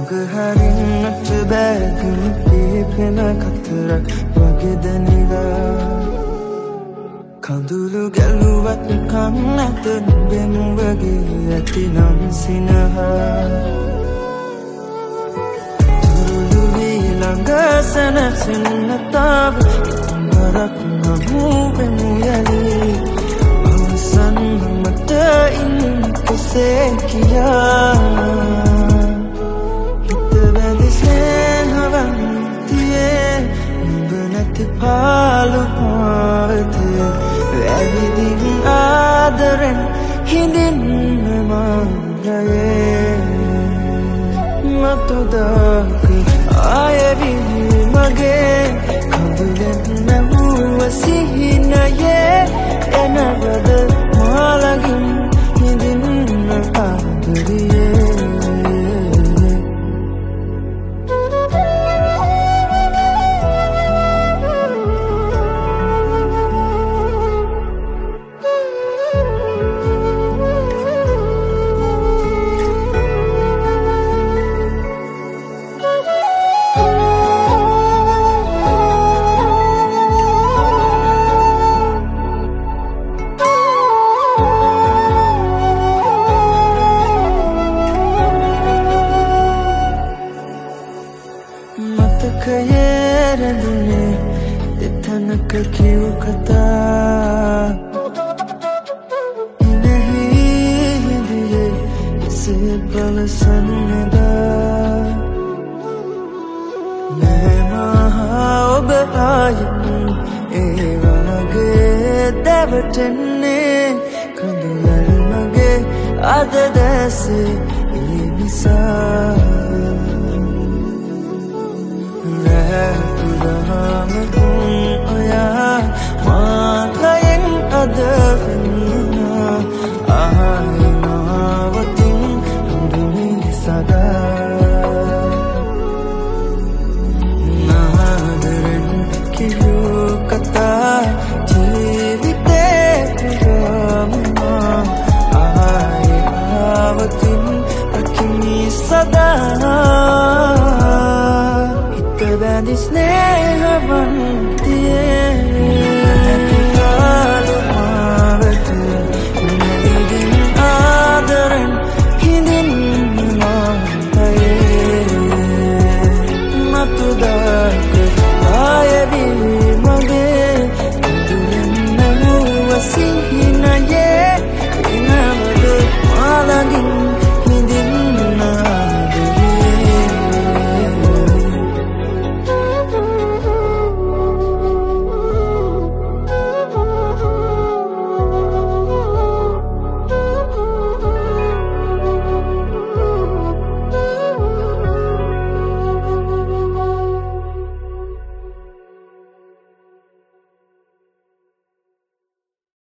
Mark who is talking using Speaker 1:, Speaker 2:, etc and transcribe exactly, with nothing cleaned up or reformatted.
Speaker 1: මගහරින්නට බැගුණු පේපෙන කතරක් වගේ දැනිලා කඳුළු ගැලුවත් කන් නැත නුඹෙන් වගේ ඇතිනම් සිනහා තුරුළු වී ළඟ සැනසෙන්න තාව ඉක්මරක් නමුවෙමු යලි අවසන් මත ඉන්න කෙසේ කියා හිත වැඳි ස්නේහවන්තියේ නුඹ නැති පාළු මාවතේ ඇවිදින් ආදරෙන් හිඳින්න මාලයේ මතුදාක ආයවිහි මගේ කඳුලෙන් නැවුව සිහිනයේ එනවද මාලගින් හිඳින්න ආදරියේ කිව් කතා ඉනෙහි හිඳියේ එසේ පවසන්නේදා මේ මහා ඔබ ආයත් ඒ වගේ දැවටෙන්නේ කඳුළල් මගේ අද දැසේ ඒ නිසා රැතුරාම මාලයෙන් අදවෙන්නා ආයනාවතින් හඳුනි සදා නාදරෙන් කිවූ කතා ජීවිතේ පුරාමනා ආයනාවතින් රකිමි සදා හිත බැඳි ස්නේහවන්ති